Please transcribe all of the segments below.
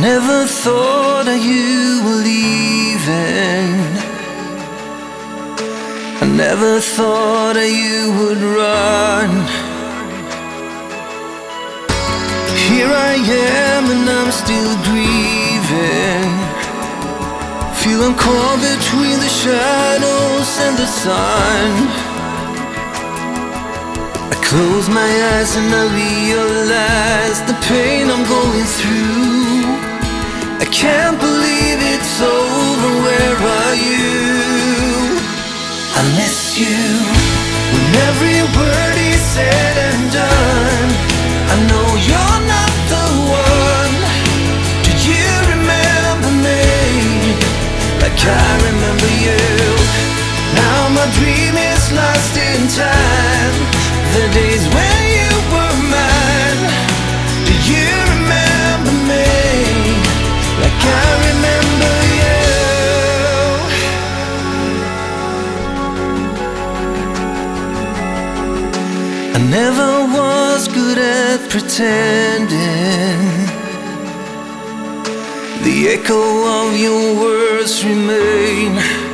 never thought that you were leaving. I never thought that you would run. Here I am and I'm still grieving, feeling caught between the shadows and the sun. I close my eyes and I realize the pain I'm going through. I can't believe it's over, where are you? I miss you. When every word is said and done, I know you're not the one. Do you remember me like I remember you? Now my dream is lost in time, the days when you were mine. Do you remember me like I remember you? I never was good at pretending. The echo of your words remain.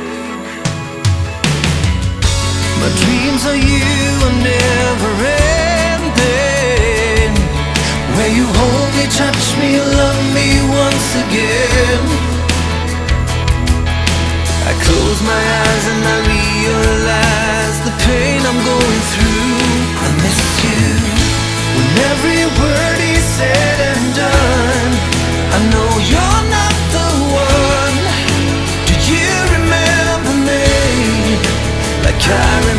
My dreams of you are never ending, where you hold me, touch me, love me once again. I close my eyes and I realize the pain I'm going through. I miss you. When every word is said and done, I know you're not the one. Do you remember me like I remember?